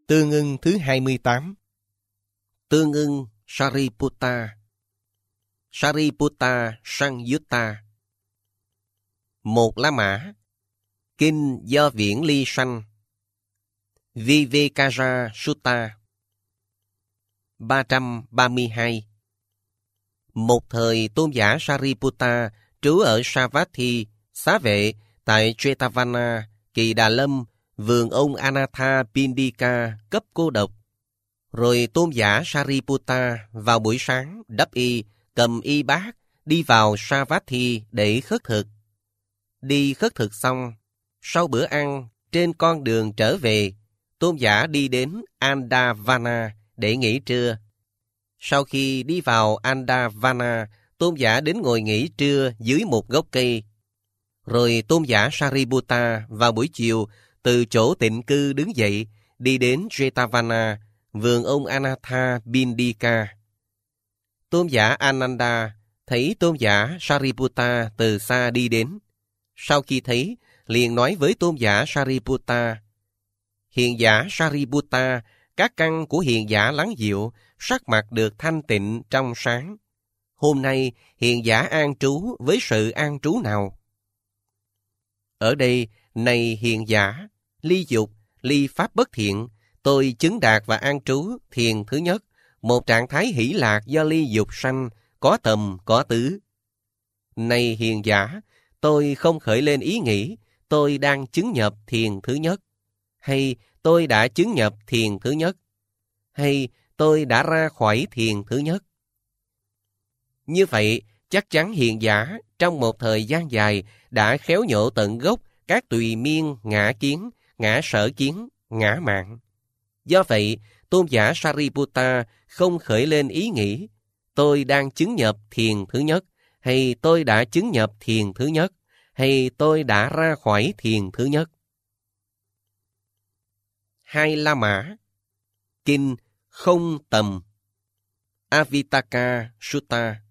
Tương ưng thứ 28. Tương ưng Sariputta. Sariputta Sangyutta. Một La Mã. Kinh do Viễn Ly sanh. Vivekara Sutta. 332. Một thời tôn giả Sariputta trú ở Savatthi, xá vệ tại Jetavana, Kỳ Đà Lâm, vườn ông Anatha Pindika cấp cô độc. Rồi tôn giả Sariputta vào buổi sáng đắp y, cầm y bát, đi vào Savatthi để khất thực. Đi khất thực xong, sau bữa ăn, trên con đường trở về, tôn giả đi đến Andavana để nghỉ trưa. Sau khi đi vào Andavana, tôn giả đến ngồi nghỉ trưa dưới một gốc cây. Rồi tôn giả Sariputta vào buổi chiều từ chỗ tịnh cư đứng dậy, đi đến Jetavana, vườn ông Anatha Pindika. Tôn giả Ananda thấy tôn giả Sariputta từ xa đi đến. Sau khi thấy, liền nói với tôn giả Sariputta: Hiền giả Sariputta, các căn của hiền giả lắng dịu, sắc mặt được thanh tịnh trong sáng. Hôm nay, hiền giả an trú với sự an trú nào? Ở đây, này hiền giả, ly dục, ly pháp bất thiện, tôi chứng đạt và an trú thiền thứ nhất, một trạng thái hỷ lạc do ly dục sanh, có tầm, có tứ. Này hiền giả, tôi không khởi lên ý nghĩ, tôi đang chứng nhập thiền thứ nhất, hay tôi đã chứng nhập thiền thứ nhất, hay tôi đã ra khỏi thiền thứ nhất. Như vậy, chắc chắn hiền giả trong một thời gian dài đã khéo nhổ tận gốc các tùy miên ngã kiến, ngã sở kiến, ngã mạn. Do vậy, tôn giả Sariputta không khởi lên ý nghĩ, tôi đang chứng nhập thiền thứ nhất, hay tôi đã chứng nhập thiền thứ nhất, hay tôi đã ra khỏi thiền thứ nhất. Hai La Mã. Kinh không tầm. Avitaka Sutta.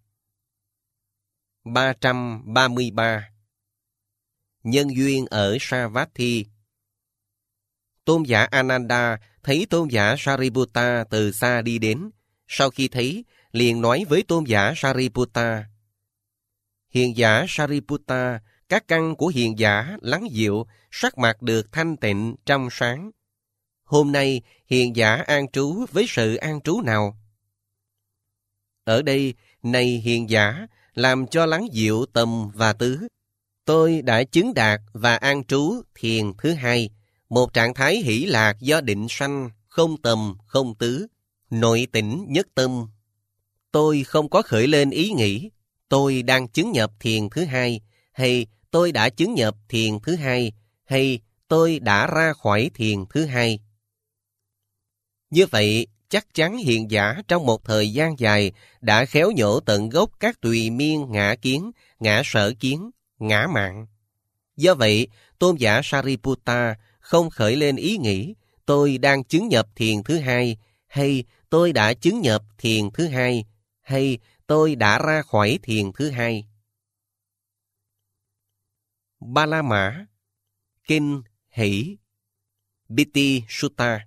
333. Nhân duyên ở Savatthi. Tôn giả Ananda thấy tôn giả Sariputta từ xa đi đến. Sau khi thấy, liền nói với tôn giả Sariputta: Hiền giả Sariputta, các căn của hiền giả lắng dịu, sắc mặt được thanh tịnh trong sáng. Hôm nay, hiền giả an trú với sự an trú nào? Ở đây, này hiền giả, làm cho lắng dịu tầm và tứ. Tôi đã chứng đạt và an trú thiền thứ hai, một trạng thái hỷ lạc do định sanh, không tầm, không tứ, nội tĩnh nhất tâm. Tôi không có khởi lên ý nghĩ, tôi đang chứng nhập thiền thứ hai, hay tôi đã chứng nhập thiền thứ hai, hay tôi đã ra khỏi thiền thứ hai. Như vậy, chắc chắn hiền giả trong một thời gian dài đã khéo nhổ tận gốc các tùy miên ngã kiến, ngã sở kiến, ngã mạn. Do vậy, tôn giả Sariputta không khởi lên ý nghĩ, tôi đang chứng nhập thiền thứ hai, hay tôi đã chứng nhập thiền thứ hai, hay tôi đã ra khỏi thiền thứ hai. Ba La Mã. Kinh Hỷ. Biti Sutta.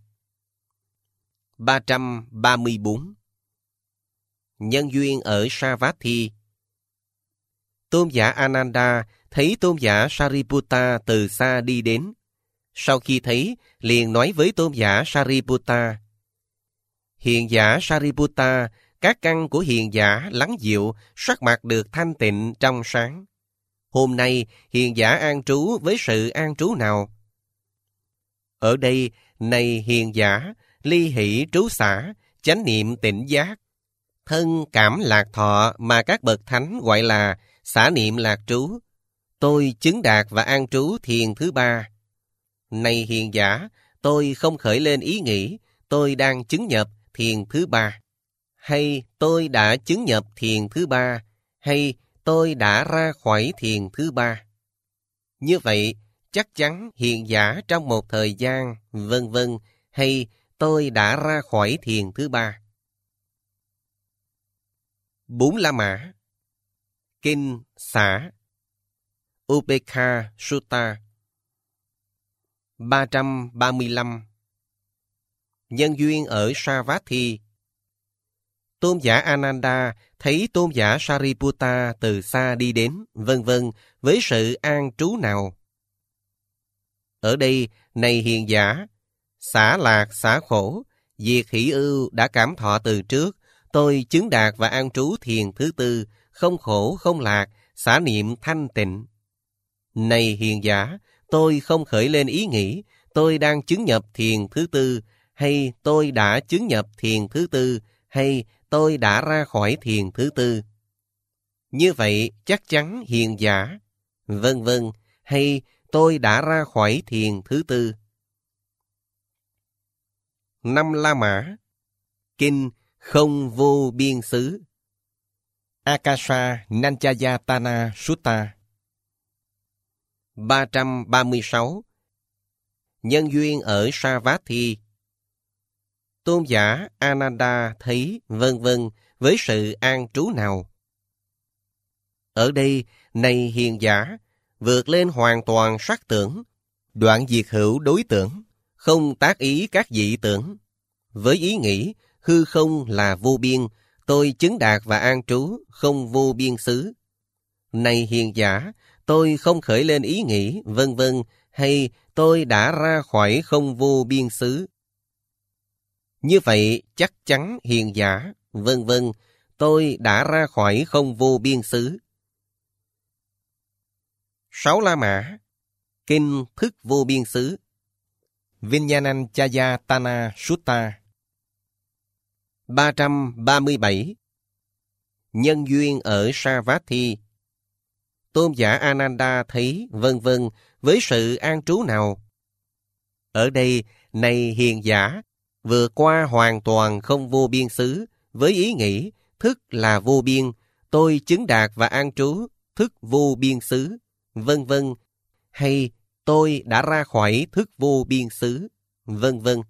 334. Nhân duyên ở Savatthi. Tôn giả Ananda thấy tôn giả Sariputta từ xa đi đến. Sau khi thấy, liền nói với tôn giả Sariputta: Hiền giả Sariputta, các căn của hiền giả lắng dịu, sắc mặt được thanh tịnh trong sáng. Hôm nay, hiền giả an trú với sự an trú nào? Ở đây, này hiền giả, ly hỷ trú xả, chánh niệm tỉnh giác, thân cảm lạc thọ mà các bậc thánh gọi là xả niệm lạc trú. Tôi chứng đạt và an trú thiền thứ ba. Này hiền giả, tôi không khởi lên ý nghĩ, tôi đang chứng nhập thiền thứ ba, hay tôi đã chứng nhập thiền thứ ba, hay tôi đã ra khỏi thiền thứ ba. Như vậy, chắc chắn hiền giả trong một thời gian, vân vân, hay tôi đã ra khỏi thiền thứ ba. Bốn La Mã. Kinh Xả. Upekha Sutta. 335. nhân duyên ở Savatthi. Tôn giả Ananda thấy tôn giả Sariputta từ xa đi đến, vân vân, với sự an trú nào? Ở đây, này hiền giả, xả lạc xả khổ, diệt hỷ ưu đã cảm thọ từ trước, tôi chứng đạt và an trú thiền thứ tư, không khổ không lạc, xả niệm thanh tịnh. Này hiền giả, tôi không khởi lên ý nghĩ, tôi đang chứng nhập thiền thứ tư, hay tôi đã chứng nhập thiền thứ tư, hay tôi đã ra khỏi thiền thứ tư. Như vậy chắc chắn hiền giả, vân vân, hay tôi đã ra khỏi thiền thứ tư. 5 La Mã. Kinh Không Vô Biên Xứ. Akasa Nanchayatana Sutta. 336. Nhân duyên ở Savatthi. Tôn giả Ananda thấy, vân vân, với sự an trú nào? Ở đây, này hiền giả, vượt lên hoàn toàn sắc tưởng, đoạn diệt hữu đối tưởng, không tác ý các dị tưởng. Với ý nghĩ, hư không là vô biên, tôi chứng đạt và an trú, không vô biên xứ. Này hiền giả, tôi không khởi lên ý nghĩ, vân vân, hay tôi đã ra khỏi không vô biên xứ. Như vậy chắc chắn hiền giả, vân vân, tôi đã ra khỏi không vô biên xứ. 6 La Mã. Kinh Thức Vô Biên Xứ. Vinyananchayatana Sutta. 337. Nhân duyên ở Savatthi. Tôn giả Ananda thấy, vân vân, với sự an trú nào? Ở đây, này hiền giả, vượt qua hoàn toàn không vô biên xứ, với ý nghĩ, thức là vô biên, tôi chứng đạt và an trú, thức vô biên xứ, vân vân, hay tôi đã ra khỏi thức vô biên xứ, vân vân.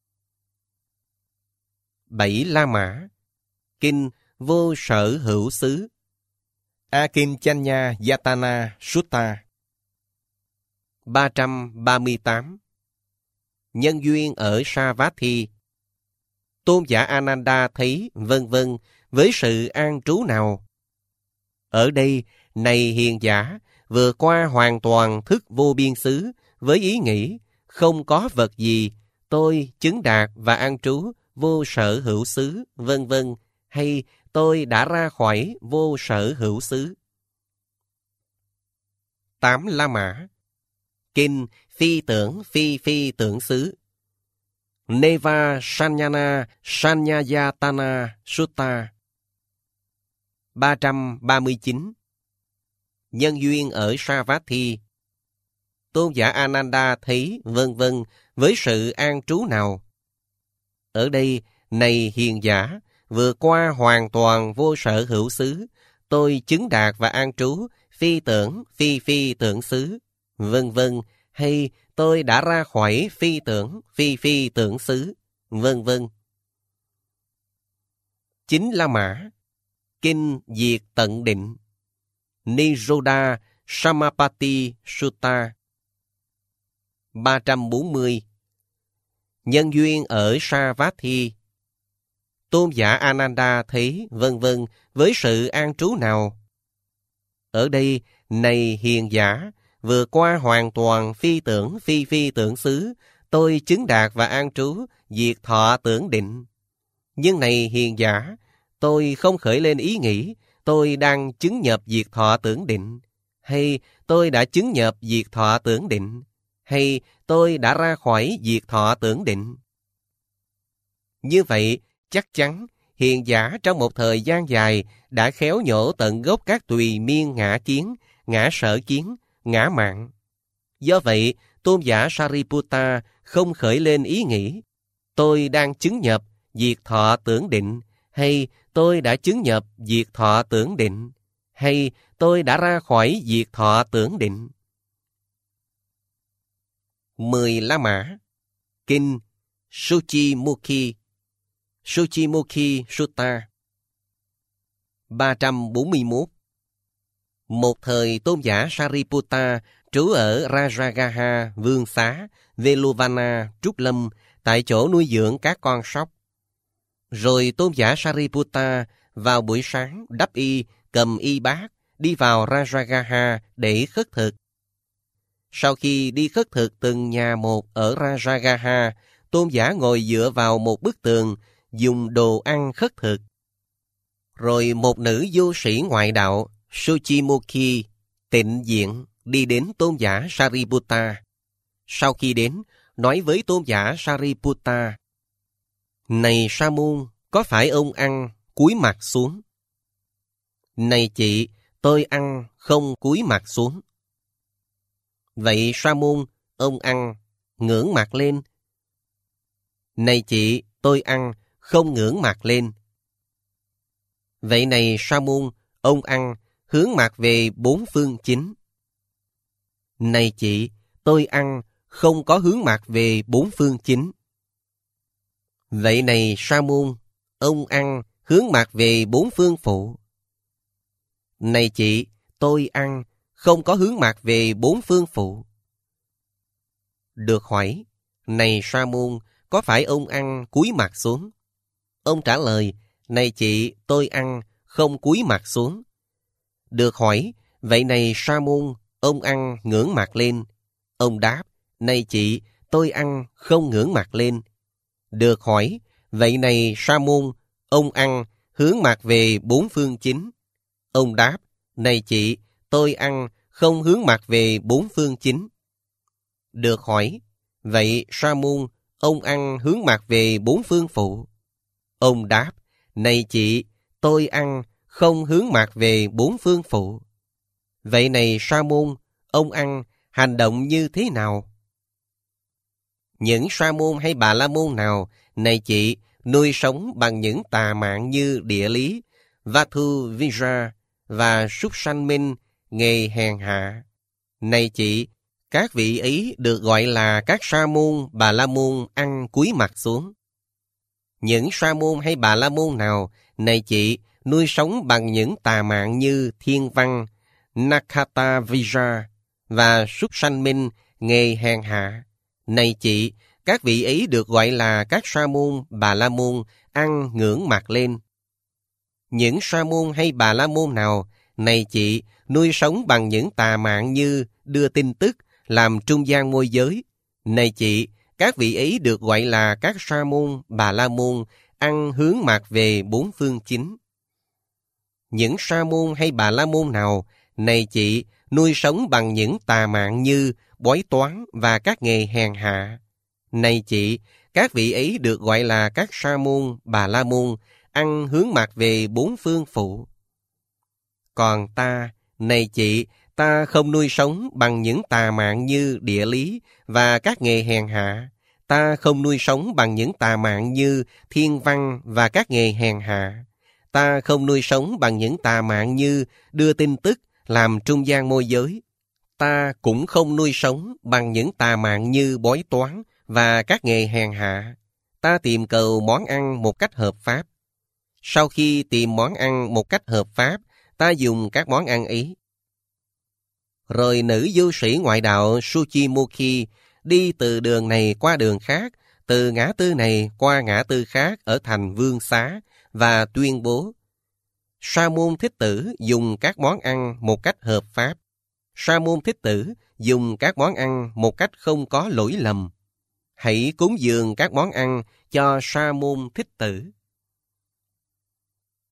7 La Mã. Kinh Vô Sở Hữu Xứ. Akinchanya Yatana Sutta. 338. Nhân duyên ở Savatthi. Tôn giả Ananda thấy, vân vân, với sự an trú nào? Ở đây, này hiền giả, vừa qua hoàn toàn thức vô biên xứ, với ý nghĩ, không có vật gì, tôi chứng đạt và an trú vô sở hữu xứ, vân vân, hay tôi đã ra khỏi vô sở hữu xứ. 8 La Mã. Kinh Phi Tưởng Phi Phi Tưởng Xứ. Neva Sanyana Sanyayatana Sutta. 339. Nhân duyên ở Savatthi. Tôn giả Ananda thấy, vân vân, với sự an trú nào? Ở đây, này hiền giả, vừa qua hoàn toàn vô sở hữu xứ, tôi chứng đạt và an trú phi tưởng phi phi tưởng xứ, vân vân, hay tôi đã ra khỏi phi tưởng phi phi tưởng xứ, vân vân. 9 La Mã. Kinh Diệt Tận Định. Nirodha Samapatti Sutta. 340. Nhân duyên ở Savatthi. Tôn giả Ananda thấy, vân vân, với sự an trú nào? Ở đây, này hiền giả, vừa qua hoàn toàn phi tưởng phi phi tưởng xứ, tôi chứng đạt và an trú diệt thọ tưởng định. Nhưng này hiền giả, tôi không khởi lên ý nghĩ, tôi đang chứng nhập diệt thọ tưởng định, hay tôi đã chứng nhập diệt thọ tưởng định, hay tôi đã ra khỏi diệt thọ tưởng định. Như vậy, chắc chắn hiền giả trong một thời gian dài đã khéo nhổ tận gốc các tùy miên ngã kiến, ngã sở kiến, ngã mạn. Do vậy, tôn giả Sariputta không khởi lên ý nghĩ, tôi đang chứng nhập diệt thọ tưởng định, hay tôi đã chứng nhập diệt thọ tưởng định, hay tôi đã ra khỏi diệt thọ tưởng định. 10 La Mã. Kinh Suchimukhi. Suchimukhi Sutta. 341. Một thời tôn giả Sariputta trú ở Rajagaha, Vương Xá, Veluvana, Trúc Lâm, tại chỗ nuôi dưỡng các con sóc. Rồi tôn giả Sariputta vào buổi sáng đắp y, cầm y bát, đi vào Rajagaha để khất thực. Sau khi đi khất thực từng nhà một ở Rajagaha, tôn giả ngồi dựa vào một bức tường, dùng đồ ăn khất thực. Rồi một nữ vô sĩ ngoại đạo, Suchimukhi, tịnh diện, đi đến tôn giả Sariputta. Sau khi đến, nói với tôn giả Sariputta: Này Sa môn, có phải ông ăn cúi mặt xuống? Này chị, tôi ăn không cúi mặt xuống. Vậy Sa môn, ông ăn ngưỡng mặt lên. Này chị, tôi ăn không ngưỡng mặt lên. Vậy này Sa môn, ông ăn hướng mặt về bốn phương chính. Này chị, tôi ăn không có hướng mặt về bốn phương chính. Vậy này Sa môn, ông ăn hướng mặt về bốn phương phụ. Này chị, tôi ăn không có hướng mặt về bốn phương phụ. Được hỏi: Này Sa môn, có phải ông ăn cúi mặt xuống? Ông trả lời: Này chị, tôi ăn không cúi mặt xuống. Được hỏi: Vậy này Sa môn, ông ăn ngưỡng mặt lên? Ông đáp: Này chị, tôi ăn không ngưỡng mặt lên. Được hỏi: Vậy này Sa môn, ông ăn hướng mặt về bốn phương chính? Ông đáp: Này chị, tôi ăn không hướng mặt về bốn phương chính. Được hỏi: Vậy Sa môn, ông ăn hướng mặt về bốn phương phụ? Ông đáp: Này chị, tôi ăn không hướng mặt về bốn phương phụ. Vậy này Sa môn, ông ăn hành động như thế nào? Những Sa môn hay Bà La môn nào, này chị, nuôi sống bằng những tà mạng như địa lý, Vathu Vija và súc sanh minh, nghề hèn hạ. Này chị, các vị ấy được gọi là các Sa môn, Bà La môn ăn cúi mặt xuống. Những Sa môn hay Bà La môn nào, này chị, nuôi sống bằng những tà mạng như thiên văn, Nakata Vija và súc sanh minh, nghề hèn hạ. Này chị, các vị ấy được gọi là các Sa môn, Bà La môn ăn ngưỡng mặt lên. Những Sa môn hay Bà La môn nào, này chị, nuôi sống bằng những tà mạng như đưa tin tức, làm trung gian môi giới. Này chị, các vị ấy được gọi là các Sa môn, Bà La môn ăn hướng mặt về bốn phương chính. Những Sa môn hay Bà La môn nào, này chị, nuôi sống bằng những tà mạng như bói toán và các nghề hèn hạ. Này chị, các vị ấy được gọi là các Sa môn, Bà La môn ăn hướng mặt về bốn phương phụ. Còn ta, này chị, ta không nuôi sống bằng những tà mạng như địa lý và các nghề hèn hạ. Ta không nuôi sống bằng những tà mạng như thiên văn và các nghề hèn hạ. Ta không nuôi sống bằng những tà mạng như đưa tin tức, làm trung gian môi giới. Ta cũng không nuôi sống bằng những tà mạng như bói toán và các nghề hèn hạ. Ta tìm cầu món ăn một cách hợp pháp. Sau khi tìm món ăn một cách hợp pháp, ta dùng các món ăn ấy. Rồi nữ du sĩ ngoại đạo Suchimukhi đi từ đường này qua đường khác, từ ngã tư này qua ngã tư khác ở thành Vương Xá và tuyên bố: Sa môn Thích Tử dùng các món ăn một cách hợp pháp. Sa môn Thích Tử dùng các món ăn một cách không có lỗi lầm. Hãy cúng dường các món ăn cho Sa môn Thích Tử.